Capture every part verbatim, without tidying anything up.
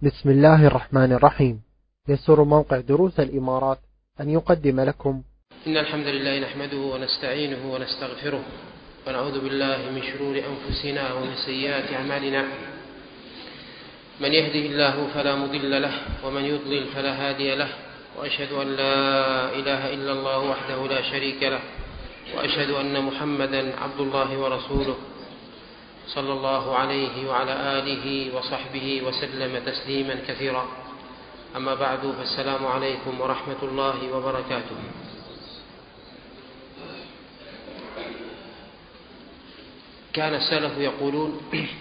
بسم الله الرحمن الرحيم. يسر موقع دروس الإمارات أن يقدم لكم إن الحمد لله نحمده ونستعينه ونستغفره ونعوذ بالله من شرور أنفسنا ومن سيئات أعمالنا. من يهده الله فلا مضل له ومن يضلل فلا هادي له، وأشهد أن لا إله إلا الله وحده لا شريك له، وأشهد أن محمدا عبد الله ورسوله صلى الله عليه وعلى آله وصحبه وسلم تسليما كثيرا. أما بعد، فالسلام عليكم ورحمة الله وبركاته. كان السلف يقولون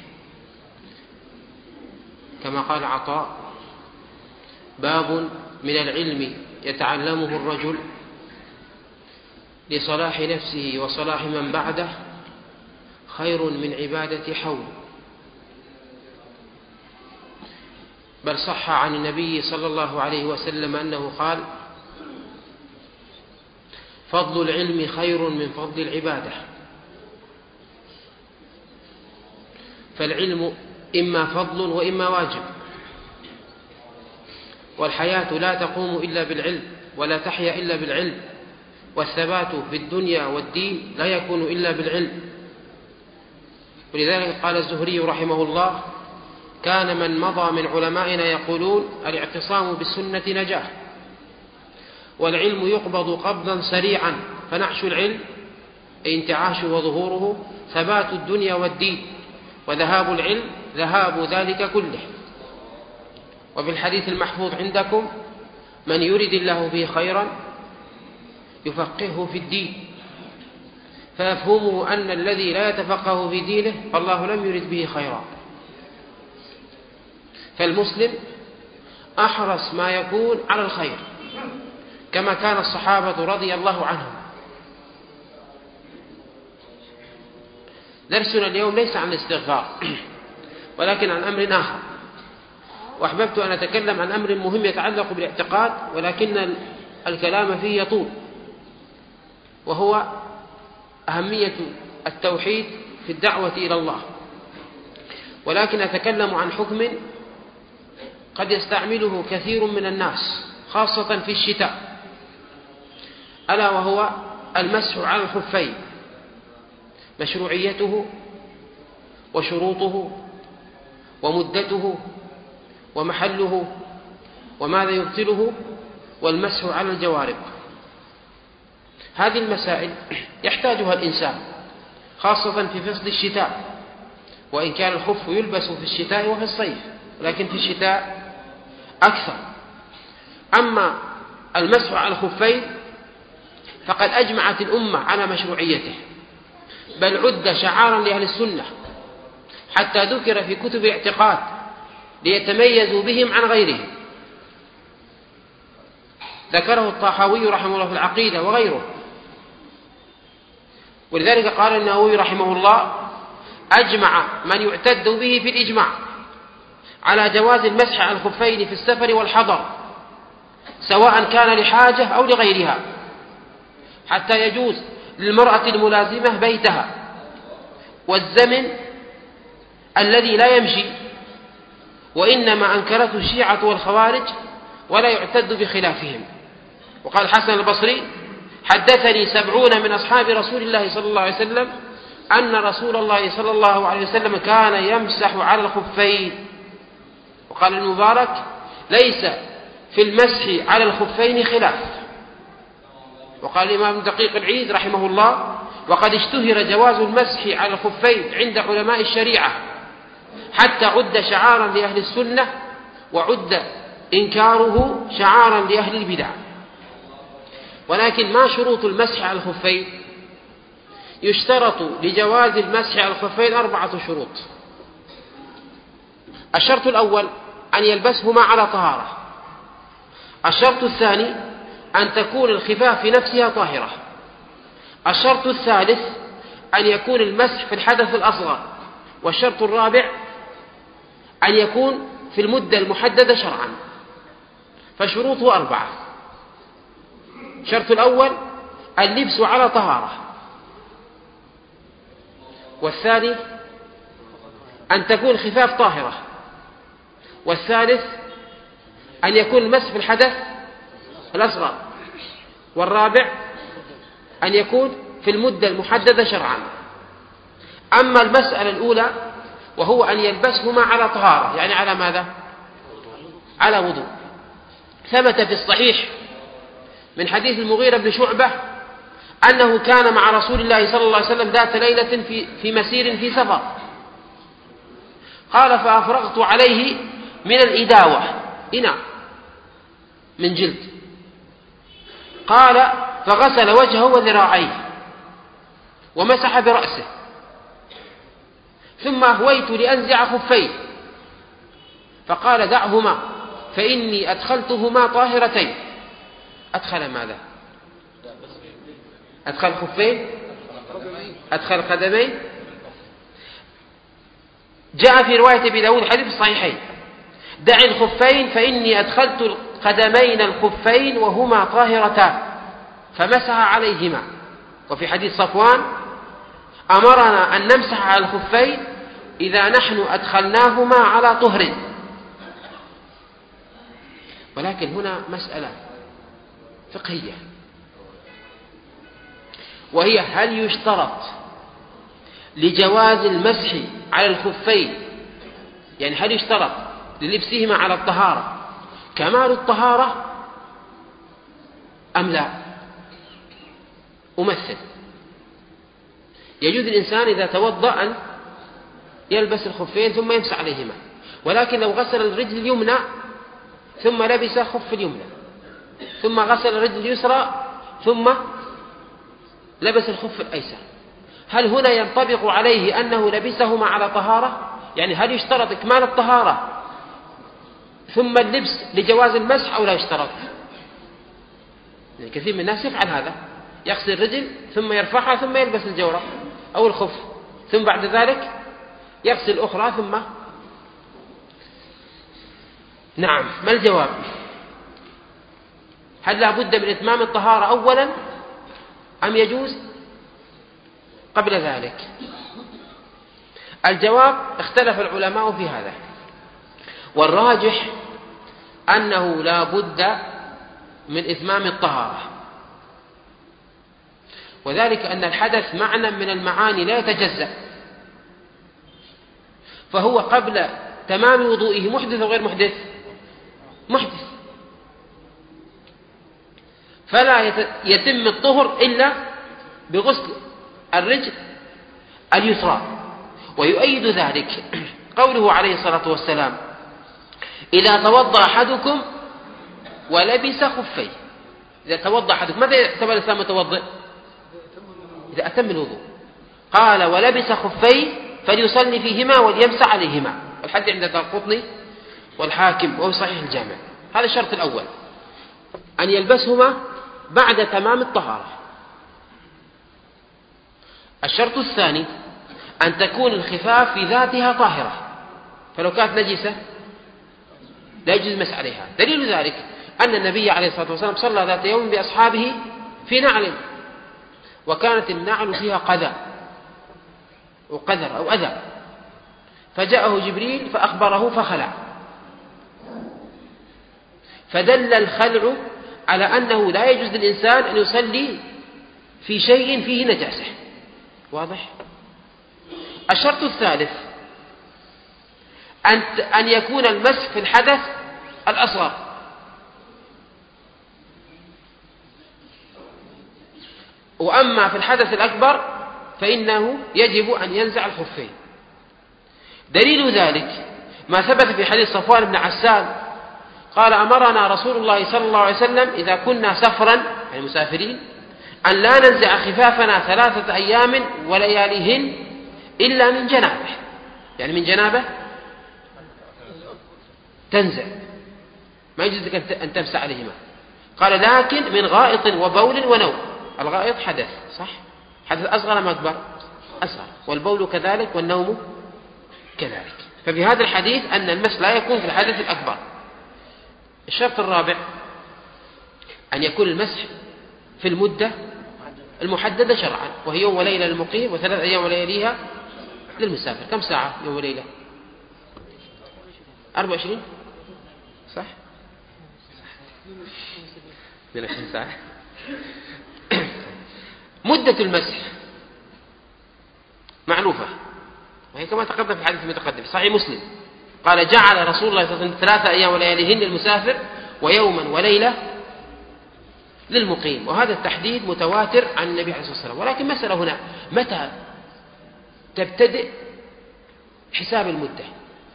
كما قال عطاء: باب من العلم يتعلمه الرجل لصلاح نفسه وصلاح من بعده خير من عبادة حول. بل صح عن النبي صلى الله عليه وسلم أنه قال: فضل العلم خير من فضل العبادة. فالعلم إما فضل وإما واجب، والحياة لا تقوم إلا بالعلم ولا تحيا إلا بالعلم، والثبات في الدنيا والدين لا يكون إلا بالعلم. ولذلك قال الزهري رحمه الله: كان من مضى من علمائنا يقولون: الاعتصام بالسنة نجاة، والعلم يقبض قبضا سريعا، فنعش العلم انتعاش وظهوره ثبات الدنيا والدين، وذهاب العلم ذهاب ذلك كله. وفي الحديث المحفوظ عندكم: من يرد الله به خيرا يفقهه في الدين. فيفهمه أن الذي لا يتفقه في دينه فالله لم يرد به خيرا. فالمسلم أحرص ما يكون على الخير، كما كان الصحابة رضي الله عنهم. درسنا اليوم ليس عن الاستغفار، ولكن عن أمر آخر، وأحببت أن أتكلم عن أمر مهم يتعلق بالاعتقاد، ولكن الكلام فيه يطول، وهو أهمية التوحيد في الدعوة إلى الله. ولكن أتكلم عن حكم قد يستعمله كثير من الناس خاصة في الشتاء، ألا وهو المسح على الخفين، مشروعيته وشروطه ومدته ومحله وماذا يبطله، والمسح على الجوارب. هذه المسائل يحتاجها الإنسان خاصة في فصل الشتاء، وإن كان الخف يلبس في الشتاء وفي الصيف، لكن في الشتاء أكثر. أما المسح على الخفين فقد أجمعت الأمة على مشروعيته، بل عد شعارا لأهل السنة، حتى ذكر في كتب الاعتقاد ليتميزوا بهم عن غيرهم. ذكره الطحاوي رحمه الله في العقيدة وغيره. ولذلك قال النووي رحمه الله: أجمع من يعتد به في الإجماع على جواز المسح على الخفين في السفر والحضر، سواء كان لحاجة أو لغيرها، حتى يجوز للمرأة الملازمة بيتها والزمن الذي لا يمشي، وإنما أنكرته الشيعة والخوارج ولا يعتد بخلافهم. وقال الحسن البصري: حدثني سبعون من أصحاب رسول الله صلى الله عليه وسلم أن رسول الله صلى الله عليه وسلم كان يمسح على الخفين. وقال المبارك: ليس في المسح على الخفين خلاف. وقال الإمام دقيق العيد رحمه الله: وقد اشتهر جواز المسح على الخفين عند علماء الشريعة، حتى عد شعارا لأهل السنة، وعد إنكاره شعارا لأهل البدع. ولكن ما شروط المسح على الخفين؟ يشترط لجواز المسح على الخفين أربعة شروط. الشرط الأول أن يلبسهما على طهارة. الشرط الثاني أن تكون الخفاف نفسها طاهرة. الشرط الثالث أن يكون المسح في الحدث الأصغر. والشرط الرابع أن يكون في المدة المحددة شرعا. فشروطه أربعة: الشرط الأول اللبس على طهارة، والثاني أن تكون خفاف طاهرة، والثالث أن يكون المسح في الحدث الأصغر، والرابع أن يكون في المدة المحددة شرعا. أما المسألة الأولى وهو أن يلبسهما على طهارة، يعني على ماذا؟ على وضوء. ثبت في الصحيح من حديث المغيرة بن شعبة أنه كان مع رسول الله صلى الله عليه وسلم ذات ليلة في, في مسير في سفر، قال فأفرغت عليه من الإداوة إناء من جلد، قال فغسل وجهه وذراعيه ومسح برأسه، ثم أهويت لأنزع خفيه فقال دعهما فإني أدخلتهما طاهرتين. أدخل ماذا؟ أدخل خفين، أدخل قدمين. جاء في رواية أبي داود حديث الصحيحين دع الخفين فإني أدخلت القدمين الخفين وهما طاهرتان فمسح عليهما. وفي حديث صفوان أمرنا أن نمسح على الخفين إذا نحن أدخلناهما على طهر. ولكن هنا مسألة فقهية، وهي هل يشترط لجواز المسح على الخفين، يعني هل يشترط للبسهما على الطهارة كمال الطهارة أم لا؟ أمثل. يجوز الإنسان إذا توضأ أن يلبس الخفين ثم يمسح عليهما، ولكن لو غسل الرجل اليمنى ثم لبس خف اليمنى، ثم غسل الرجل اليسرى ثم لبس الخف الأيسر، هل هنا ينطبق عليه أنه لبسهما على طهارة؟ يعني هل يشترط إكمال الطهارة ثم اللبس لجواز المسح أو لا يشترط؟ يعني كثير من الناس يفعل هذا، يغسل الرجل ثم يرفعها ثم يلبس الجورة أو الخف، ثم بعد ذلك يغسل الأخرى ثم. نعم، ما الجواب؟ هل لا بد من إتمام الطهارة أولا أم يجوز قبل ذلك؟ الجواب اختلف العلماء في هذا، والراجح أنه لا بد من إتمام الطهارة، وذلك أن الحدث معنى من المعاني لا يتجزأ، فهو قبل تمام وضوئه محدث أو غير محدث؟ محدث، فلا يتم الطهر إلا بغسل الرجل اليسرى. ويؤيد ذلك قوله عليه الصلاة والسلام إذا توضأ أحدكم ولبس خفيه. إذا توضأ أحدكم، ماذا يعتبر الإنسان متوضئ؟ إذا أتم الوضوء. قال ولبس خفيه فليصلي فيهما وليمسح عليهما. الحديث عند الدارقطني والحاكم وهو صحيح الجامع. هذا الشرط الأول، أن يلبسهما بعد تمام الطهارة. الشرط الثاني أن تكون الخفاف في ذاتها طاهرة، فلو كانت نجسة لا يجوز المسح عليها. دليل ذلك أن النبي عليه الصلاة والسلام صلى ذات يوم بأصحابه في نعل، وكانت النعل فيها قذى وقذر أو أذى، فجاءه جبريل فأخبره فخلع، فدل الخلع على أنه لا يجوز للإنسان أن يصلي في شيء فيه نجاسة. واضح؟ الشرط الثالث أن يكون المسح في الحدث الأصغر، وأما في الحدث الأكبر فإنه يجب أن ينزع الخفين. دليل ذلك ما ثبت في حديث صفوان بن عسال قال أمرنا رسول الله صلى الله عليه وسلم إذا كنا سفرا، يعني مسافرين، أن لا ننزع خفافنا ثلاثة أيام ولياليهن إلا من جنابه، يعني من جنابه تنزع، ما يجوز لك أن تمسح عليهما. قال لكن من غائط وبول ونوم. الغائط حدث، صح؟ حدث أصغر ما أكبر؟ أصغر، والبول كذلك والنوم كذلك. ففي هذا الحديث أن المسح لا يكون في الحدث الأكبر. الشرط الرابع أن يكون المسح في المدة المحددة شرعا، وهي يوم وليلة للمقيم وثلاث أيام ولياليها للمسافر. كم ساعة يوم وليلة؟ أربع وعشرين صح؟ من عشرين ساعة. مدة المسح معروفة، وهي كما تقدم في الحديث المتقدم في صحيح مسلم، قال جعل رسول الله صلى الله عليه وسلم ثلاثة أيام ولياليهن للمسافر ويوما وليلة للمقيم، وهذا التحديد متواتر عن النبي عليه الصلاة والسلام. ولكن مسألة هنا، متى تبتدئ حساب المدة؟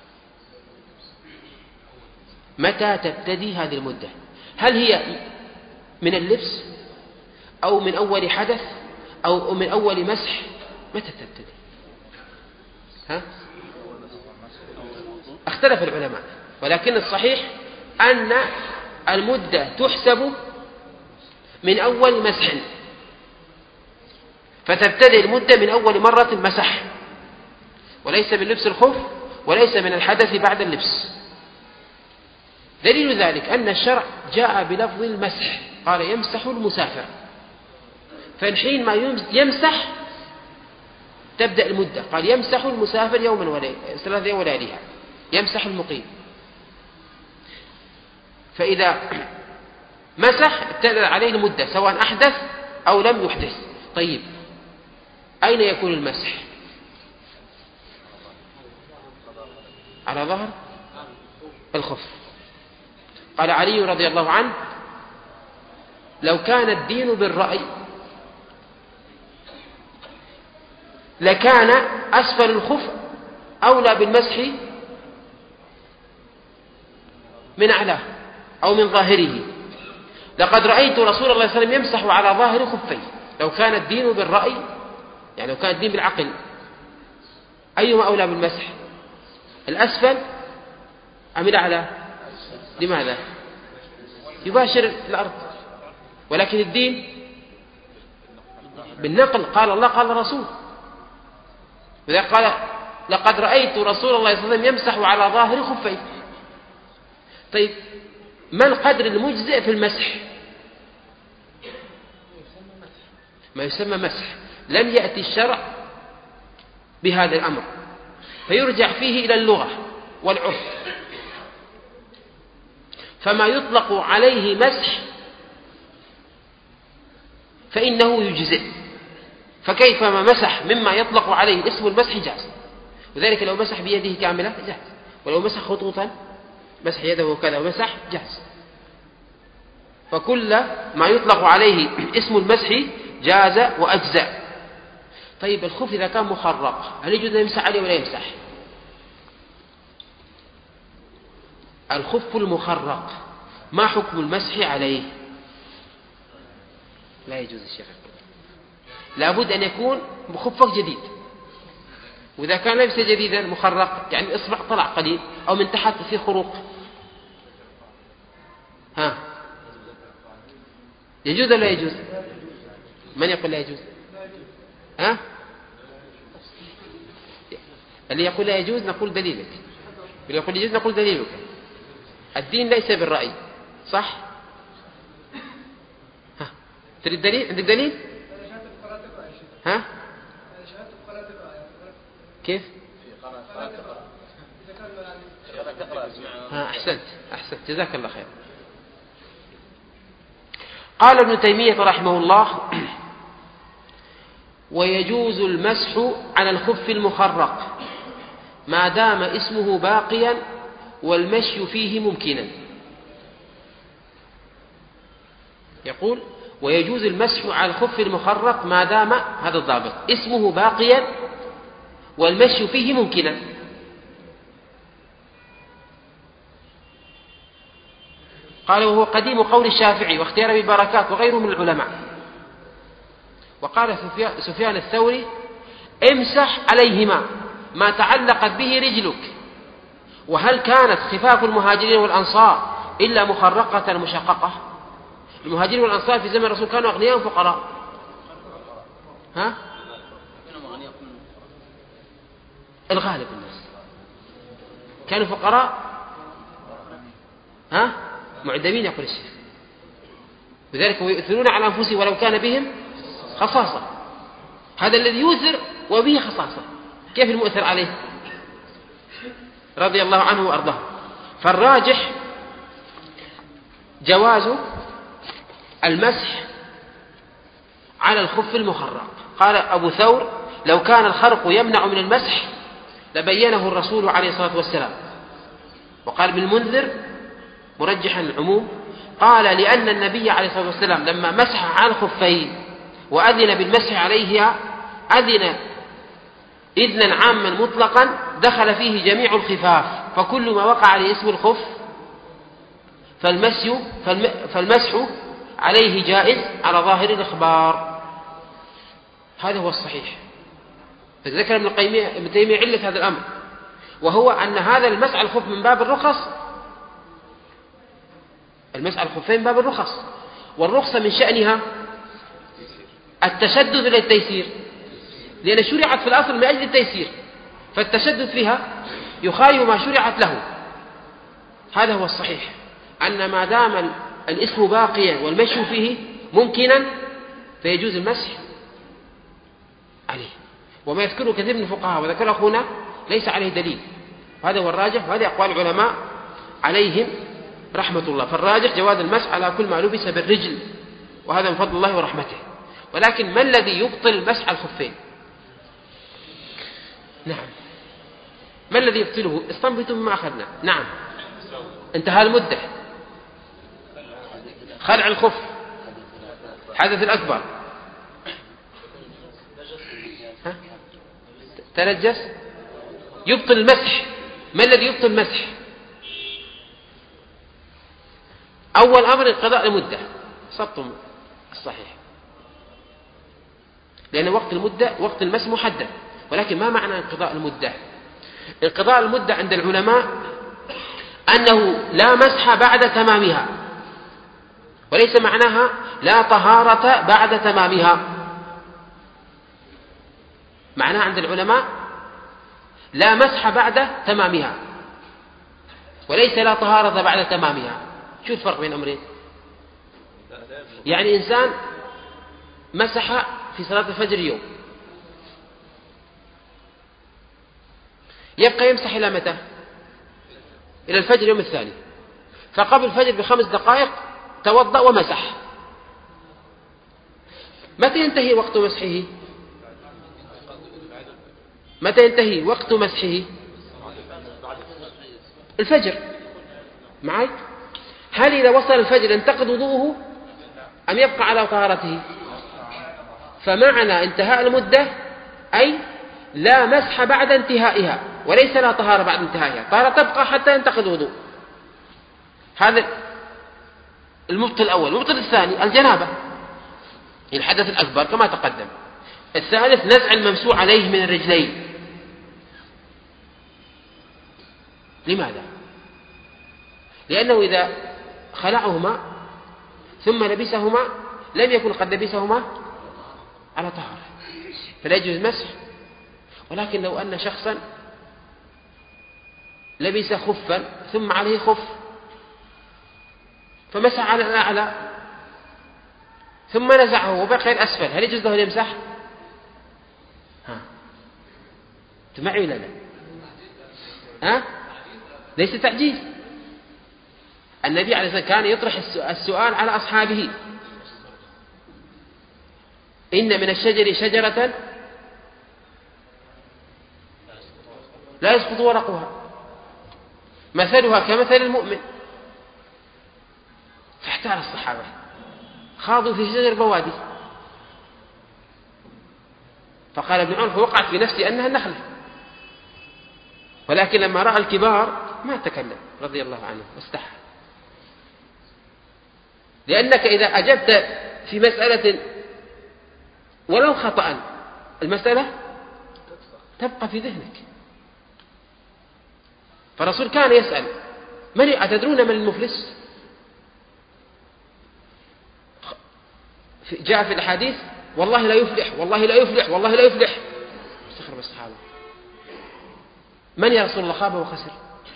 متى تبتدي هذه المدة؟ هل هي من اللبس أو من أول حدث أو من أول مسح؟ متى تبتدي؟ ها؟ اختلف العلماء، ولكن الصحيح أن المدة تحسب من أول مسح، فتبتدئ المدة من أول مرة مسح، وليس من لبس الخف وليس من الحدث بعد اللبس. دليل ذلك أن الشرع جاء بلفظ المسح، قال يمسح المسافر، فالحين ما يمسح تبدأ المدة، قال يمسح المسافر يوما وليلة ثلاثة أيام ولياليها، يمسح المقيم. فإذا مسح ابتدأ عليه المدة سواء أحدث أو لم يحدث. طيب أين يكون المسح؟ على ظهر الخف. قال علي رضي الله عنه لو كان الدين بالرأي لكان أسفل الخف أولى بالمسح من أعلاه أو من ظاهره. لقد رأيت رسول الله صلى الله عليه وسلم يمسح على ظاهر خفيه. لو كان الدين بالرأي، يعني لو كان الدين بالعقل، أيهما أولى بالمسح؟ الأسفل أم الأعلى؟ لماذا؟ يباشر الأرض. ولكن الدين بالنقل، قال الله قال الرسول. وذلك قال لقد رأيت رسول الله صلى الله عليه وسلم يمسح على ظاهر خفيه. طيب ما القدر المجزئ في المسح؟ ما يسمى مسح. لم يأتي الشرع بهذا الأمر، فيرجع فيه إلى اللغة والعرف. فما يطلق عليه مسح فإنه يجزئ، فكيفما مسح مما يطلق عليه اسم المسح جاز. وذلك لو مسح بيده كاملة جاز، ولو مسح خطوطا مسح يده وكذا ومسح جاز. فكل ما يطلق عليه اسم المسح جاز وأجزاء. طيب الخف إذا كان مخرق هل يجوز أن يمسح عليه ولا يمسح؟ الخف المخرق ما حكم المسح عليه؟ لا يجوز الشيخ، لابد أن يكون خفك جديد. وإذا كان ليس جديدا مخرق، يعني إصبع طلع قليل أو من تحت في خروق، ها يجوز ولا يجوز؟ من يقول لا يجوز؟ ها؟ اللي يقول لا يجوز نقول دليلك، واللي يقول يجوز نقول دليلك. الدين ليس بالرأي، صح؟ ها تريد دليل؟ عندك دليل؟ ها؟ كيف؟ ها أحسنت أحسنت جزاك الله خير. قال ابن تيمية رحمه الله ويجوز المسح على الخف المخرق ما دام اسمه باقيا والمشي فيه ممكنا. يقول ويجوز المسح على الخف المخرق ما دام هذا الضابط اسمه باقيا والمشي فيه ممكنا. قال وهو قديم قول الشافعي واختيار ابن بركات وغيره من العلماء. وقال سفيان الثوري امسح عليهما ما تعلقت به رجلك. وهل كانت خفاف المهاجرين والأنصار إلا مخرقة مشققة؟ المهاجرين والأنصار في زمن الرسول كانوا أغنياء فقراء؟ ها؟ الغالب الناس كانوا فقراء، ها؟ معدمين يقول الشيخ. لذلك يؤثرون على أنفسهم ولو كان بهم خصاصة. هذا الذي يؤثر وبه خصاصة، كيف المؤثر عليه؟ رضي الله عنه وأرضاه. فالراجح جواز المسح على الخف المخرق. قال أبو ثور: لو كان الخرق يمنع من المسح لبينه الرسول عليه الصلاة والسلام. وقال ابن المنذر مرجحا العموم، قال: لأن النبي عليه الصلاة والسلام لما مسح على الخفين وأذن بالمسح عليها أذن إذنا عاما مطلقا دخل فيه جميع الخفاف، فكل ما وقع عليه اسم الخف فالمسح, فالمسح عليه جائز على ظاهر الإخبار. هذا هو الصحيح. ذكر ابن تيمية علة هذا الأمر، وهو أن هذا المسح على الخف من باب الرخص، المسح على الخفين من باب الرخص، والرخصة من شأنها التشدد إلى التيسير، لأن شرعت في الأصل من أجل التيسير، فالتشدد فيها يخالف ما شرعت له. هذا هو الصحيح، أن ما دام الاسم باقيا والمشي فيه ممكنا فيجوز المسح عليه. وما يذكره كثير من الفقهاء وذكر أخونا ليس عليه دليل، وهذا هو الراجح، وهذه أقوال العلماء عليهم رحمة الله. فالراجح جواز المسح على كل ما لبس بالرجل، وهذا من فضل الله ورحمته. ولكن ما الذي يبطل المسح على الخفين؟ نعم، ما الذي يبطله؟ استنبطوا مما أخذنا. نعم، انتهى المدة، خلع الخف، حدث الأكبر، ها؟ تنجس، يبطل المسح. ما الذي يبطل المسح؟ أول أمر انقضاء المدة، صبتم الصحيح، لأن وقت المدة وقت المسح محدد. ولكن ما معنى انقضاء المدة؟ انقضاء المدة عند العلماء أنه لا مسح بعد تمامها، وليس معناها لا طهارة بعد تمامها. معناها عند العلماء لا مسح بعد تمامها، وليس لا طهارة بعد تمامها. شو الفرق بين الأمرين؟ يعني إنسان مسح في صلاة الفجر يوم، يبقى يمسح إلى متى؟ إلى الفجر يوم الثاني، فقبل الفجر بخمس دقائق توضأ ومسح. متى ينتهي وقت مسحه؟ متى ينتهي وقت مسحه؟ الفجر. معي؟ هل إذا وصل الفجر انتقض وضوءه أم يبقى على طهارته؟ فمعنى انتهاء المدة أي لا مسح بعد انتهائها، وليس لا طهارة بعد انتهائها، طهارة تبقى حتى ينتقض وضوء. هذا المبطل الأول. المبطل الثاني الجنابة، الحدث الأكبر كما تقدم. الثالث نزع الممسوح عليه من الرجلين. لماذا؟ لأنه إذا خلعهما ثم لبسهما لم يكن قد لبسهما على طهارة، فلا يجوز المسح. ولكن لو أن شخصا لبس خفا ثم عليه خف فمسح على الأعلى ثم نزعه وبقي الأسفل، هل يجوز له أن يمسح؟ ها تمعي ولا لا؟ ها؟ ليس تعجيز. النبي عليه الصلاة والسلام كان يطرح السؤال على أصحابه: إن من الشجر شجرة لا يسقط ورقها مثلها كمثل المؤمن. فاحتار الصحابة، خاضوا في شجر بوادي، فقال ابن عمر: فوقعت في نفسي أنها النخلة، ولكن لما رأى الكبار ما تكلم رضي الله عنه واستحى. لأنك إذا أجبت في مسألة ولو خطأ المسألة تبقى في ذهنك. فالرسول كان يسأل: من أتدرون من المفلس؟ جاء في الحديث: والله لا يفلح، والله لا يفلح، والله لا يفلح. استغرب الصحابة: من يا رسول الله خاب وخسر؟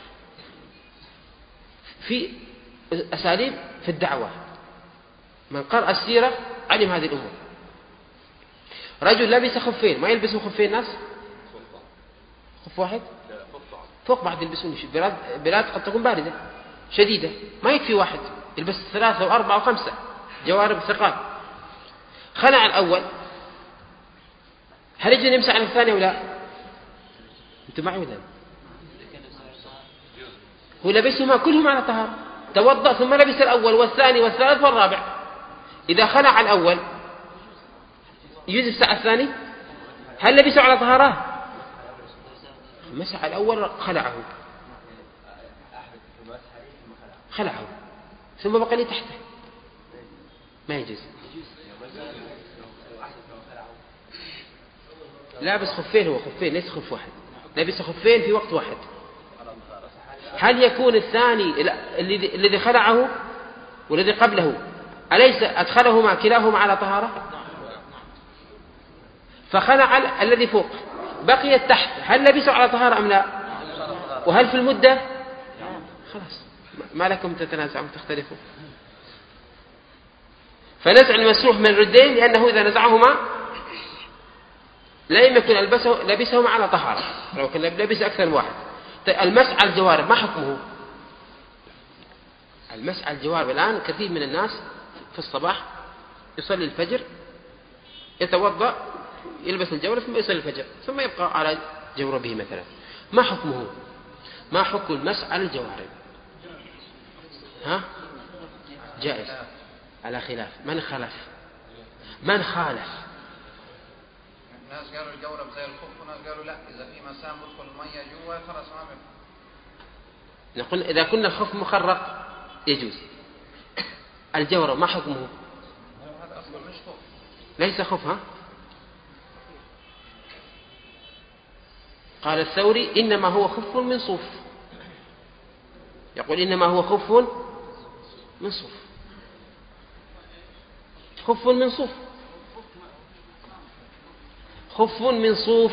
في أساليب في الدعوة، من قرأ السيرة علم هذه الأمور. رجل لبس خفين، ما يلبسوا خفين الناس؟ خف واحد فوق بعض يلبسون. بلاد, بلاد قد تكون باردة شديدة، ما يكفي واحد، يلبس ثلاثة وأربعة وخمسة جوارب ثقال. خلع الأول، هل يجب أن يمسح على الثاني ولا؟ أنتم معي ولا؟ هو لبسهما كلهم على طهارة، توضأ ثم لبس الأول والثاني والثالث والرابع. إذا خلع الأول يجوز يمسح على الثاني؟ هل لبسه على طهارة؟ مسح الأول خلعه خلعه ثم بقى لي تحته، ما يجوز. لابس خفين، هو خفين ليس خف واحد، لابس خفين في وقت واحد. هل يكون الثاني الذي خلعه والذي قبله أليس أدخلهما كلاهما على طهارة؟ فخلع الذي فوق بقي تحت، هل لبسه على طهارة أم لا؟ وهل في المدة؟ خلاص ما لكم تتنازعون تختلفوا. فنزع المسروح من الردين لأنه إذا نزعهما لا يمكن لبسه لبسهما على طهارة لو كان لبس أكثر من واحد. المسح على الجوارب ما حكمه؟ المسح على الجوارب الآن كثير من الناس في الصباح يصلي الفجر يتوضأ يلبس الجورب ثم يصلي الفجر ثم يبقى على جوربه مثلا، ما حكمه؟ ما حكم المسح على الجوارب؟ ها؟ جائز على خلاف. من خلف؟ من خالف؟ الناس قالوا الجورب زي الخف وناس قالوا لا إذا في مسام يدخل المية جوا خلاص ما بيبقى. نقول إذا كنا الخف مخرق يجوز. الجورب ما حكمه؟ هذا أصلا مش خف، ليس خف. ها؟ قال الثوري إنما هو خف من صوف، يقول إنما هو خف من صوف، خف من صوف، خف من صوف.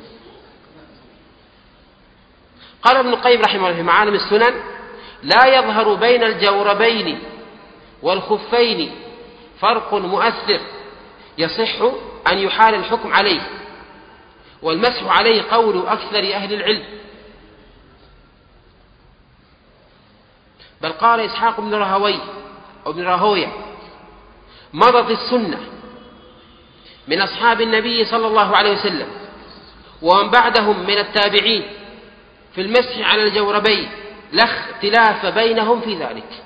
قال ابن القيم رحمه الله في معالم السنن: لا يظهر بين الجوربين والخفين فرق مؤثر يصح أن يحال الحكم عليه، والمسح عليه قول أكثر أهل العلم. بل قال إسحاق بن راهوي أو بن راهوية: مضت السنة من أصحاب النبي صلى الله عليه وسلم ومن بعدهم من التابعين في المسح على الجوربين، لا اختلاف بينهم في ذلك.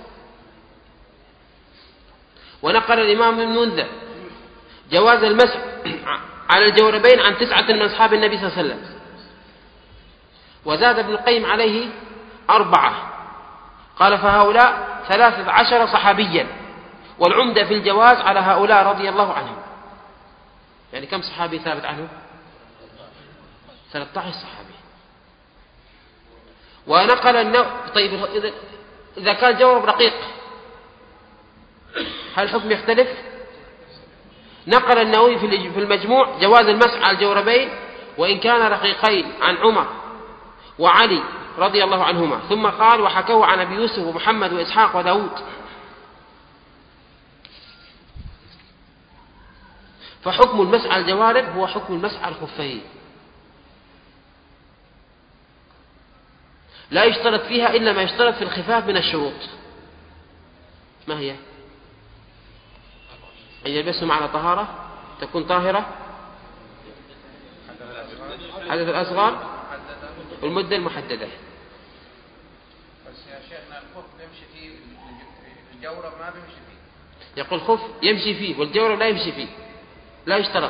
ونقل الإمام ابن منذر جواز المسح على الجوربين عن تسعة من أصحاب النبي صلى الله عليه وسلم، وزاد ابن القيم عليه أربعة، قال: فهؤلاء ثلاثة عشر صحابيا، والعمدة في الجواز على هؤلاء رضي الله عنهم. يعني كم صحابي ثابت عنه؟ ثلاثة عشر صحابي. ونقل النووي: طيب إذا كان جورب رقيق هل الحكم يختلف؟ نقل النووي في المجموع جواز المسح على الجوربين وإن كان رقيقين عن عمر وعلي رضي الله عنهما، ثم قال: وحكوه عن أبي يوسف ومحمد وإسحاق وداود. فحكم المسح على الجوارب هو حكم المسح على الخفين، لا يشترط فيها إلا ما يشترط في الخفاف من الشروط. ما هي؟ أن يلبسهم على طهارة تكون طاهرة، حدث الأصغر، والمدة المحددة. بس يا شيخنا الخف يمشي فيه، الجورب ما بيمشي فيه. يقول خف يمشي فيه والجورب لا يمشي فيه، لا يشترط،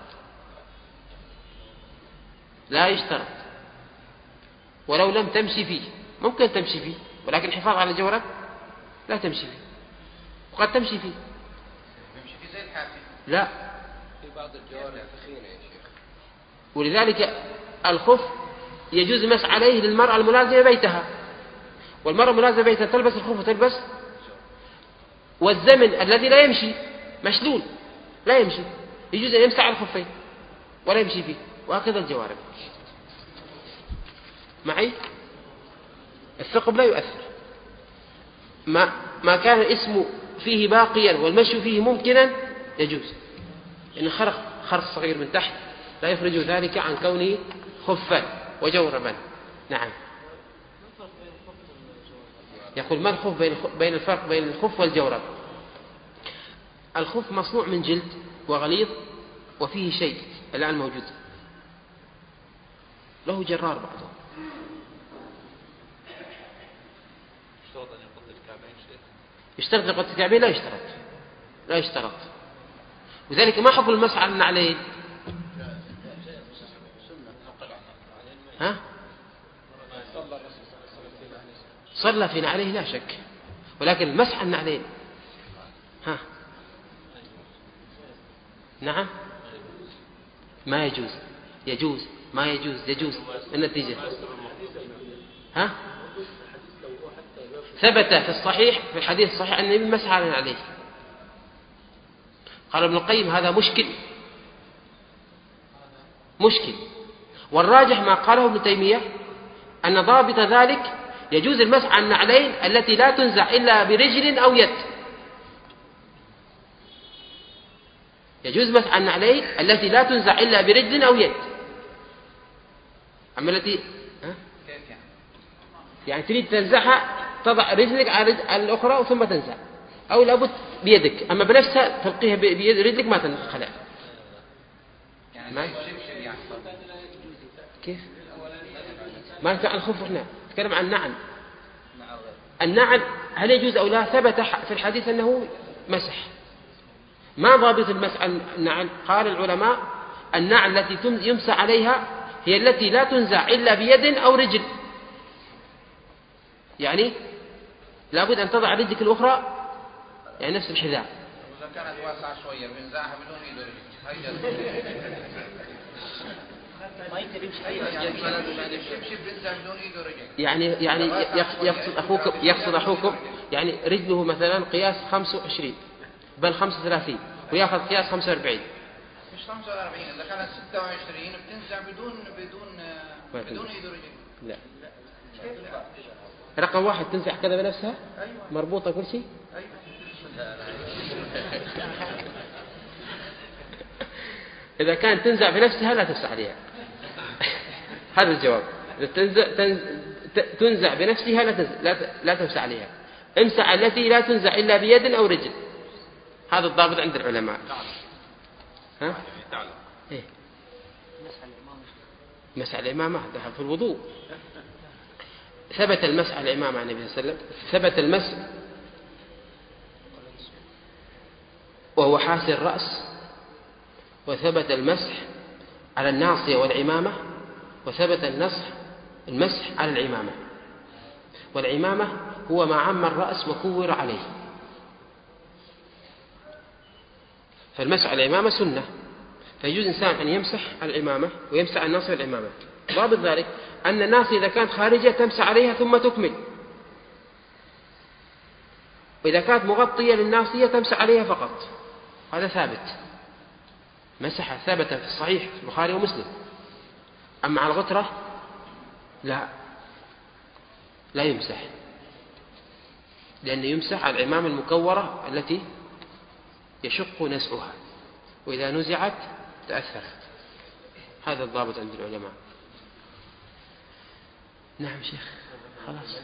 لا يشترط. ولو لم تمشي فيه ممكن تمشي فيه، ولكن الحفاظ على الجورب لا تمشي فيه، وقد تمشي فيه. يمشي فيه زي الحافي؟ لا، في بعض الجوارب ثخينة يا شيخ. ولذلك الخف يجوز المسح عليه للمرأة الملازمة بيتها، والمرأة الملازمة بيتها تلبس الخف وتلبس، والزمن الذي لا يمشي مشلول لا يمشي يجوز أن يمسح على الخفين ولا يمشي فيه، وهكذا الجوارب. معي؟ الثقب لا يؤثر، ما ما كان الاسم فيه باقيا والمشي فيه ممكنا يجوز، إن خرق خرق صغير من تحت لا يخرج ذلك عن كونه خفا وجوربا. نعم. يقول ما الخف بين الفرق بين الخف والجورب؟ الخف مصنوع من جلد وغليظ وفيه شيء الآن موجود، له جرار بعضه. يشترط لقطة الكعبين؟ لا يشترط، لا يشترط. وذلك ما حكم المسح على النعلين؟ ها؟ صلى في نعليه لا شك، ولكن المسح على النعلين ها؟ نعم ما يجوز، يجوز ما يجوز، يجوز. النتيجة ها؟ ثبت في الصحيح في الحديث الصحيح أن النبي مسح على نعليه. قال ابن القيم هذا مشكل مشكل، والراجح ما قاله ابن تيمية أن ضابط ذلك يجوز المسح على النعلين التي لا تنزع إلا برجل أو يد. يجوز مسح على النعلين التي لا تنزع إلا برجل أو يد. أما التي ها؟ يعني تريد تنزعها تضع رجلك على الأخرى ثم تنزع، أو لابد بيدك، أما بنفسها تلقيها بيد رجلك ما تنخلع. كيف؟ ما نتكلم عن الخف هنا، نتكلم عن النعل. النعل هل يجوز أو لا؟ ثبت في الحديث أنه مسح. ما ضابط المسح النعل؟ قال العلماء النعل التي يمسح عليها هي التي لا تنزع إلا بيد أو رجل، يعني لابد أن تضع رجلك الأخرى يعني نفس الحذاء. إذا كانت واسعة شوية بنزعها بدون يد ورجل ما يقدر يمشي بنزع بدون يد ورجل. يعني يعني يقصد أخوك يقصد أخوكم يعني رجله مثلا قياس خمسة وعشرين بل خمسة وثلاثين ويأخذ قياس خمسة وأربعين. مش خمسة وأربعين، إذا كانت ستة وعشرين بتنزع بدون بدون بدون يد ورجل. لا رقم واحد تنزع كذا بنفسها مربوطة كل شيء. إذا كانت تنزع بنفسها لا تمسح عليها. هذا الجواب. تنزع, تنزع بنفسها لا, لا, لا تمسح عليها. امسح التي لا تنزع إلا بيد أو رجل. هذا الضابط عند العلماء. ها؟ إيه؟ مسح الإمامة ده في الوضوء. ثبت المسح على الإمامة عن النبي صلى الله عليه وسلم، ثبت المسح وهو حاسي الرأس، وثبت المسح على الناصية والعمامة، وثبت النصح المسح على العمامة. والعمامة هو ما عم الرأس وكور عليه، فالمسح على العمامة سنة، فيجوز إنسان أن يمسح على العمامة ويمسح على الناصية والعمامة. ضابط ذلك أن الناصية إذا كانت خارجة تمسح عليها ثم تكمل، وإذا كانت مغطية للناصية تمسح عليها فقط. هذا ثابت، مسح ثابت في الصحيح في البخاري ومسلم. أما على الغترة لا لا يمسح، لأنه يمسح على العمامة المكورة التي يشق نزعها، وإذا نزعت تأثرت. هذا الضابط عند العلماء. نعم شيخ خلاص.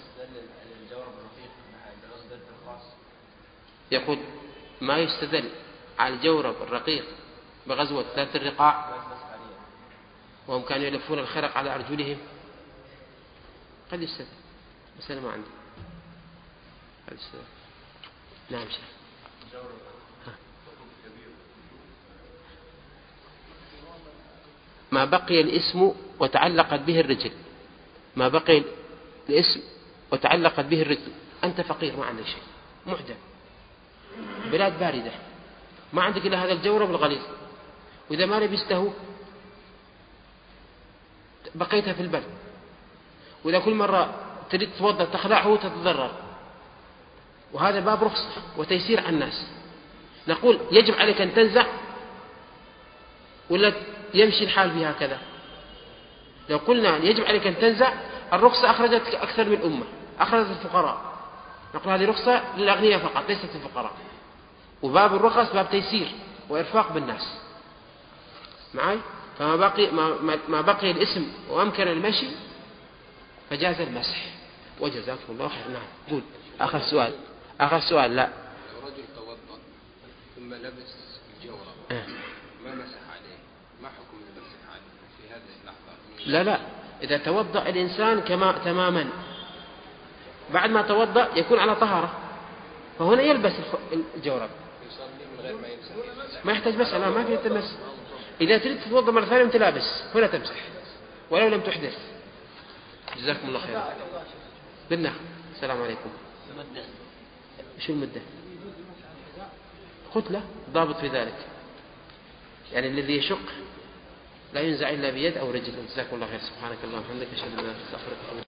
يقول ما يستدل على الجورب الرقيق بغزوة ذات الرقاع وهم كانوا يلفون الخرق على أرجلهم، قد يستدل، بس أنا ما عندي قد يستدل. نعم شيخ. ما بقي الاسم وتعلقت به الرجل، ما بقي الاسم وتعلقت به الرجل. أنت فقير ما عندك شيء، محدث، بلاد باردة، ما عندك إلا هذا الجورب الغليظ، وإذا ما لبسته بقيتها في البرد، وإذا كل مرة تريد تتوضأ تخلعه تتضرر. وهذا باب رخصة وتيسير على الناس. نقول يجب عليك أن تنزع ولا يمشي الحال بها كذا؟ لو قلنا يجب عليك أن تنزع، الرخصة أخرجت أكثر من أمة، أخرجت الفقراء. نقول هذه رخصة للأغنياء فقط ليست الفقراء. وباب الرخص باب تيسير وإرفاق بالناس معي. فما بقي, ما ما بقي الاسم وأمكن المشي فجاز المسح. وجزاكم الله خير. نعم قول. آخر سؤال آخر سؤال لا لو رجل توضأ ثم لبس الجورب آه. ما مسح عليه ما حكم المسح عليه في هذه اللحظة؟ لا لا إذا توضأ الإنسان كما تماما بعد ما توضأ يكون على طهارة فهنا يلبس الجورب يصلي من غير ما يمسح ما يحتاج مسح لا ما في تمس. إذا تريد تتوضأ مرة ثانية وأنت لابس هنا تمسح ولو لم تحدث. جزاكم الله خيرا. بالنعم. السلام عليكم. شو المدة؟ قلت له ضابط في ذلك يعني الذي يشق لا ينزع إلا بيد أو رجل. جزاكم الله خير. سبحانك اللهم وبحمدك أشهد أن لا إله إلا أنت أستغفرك.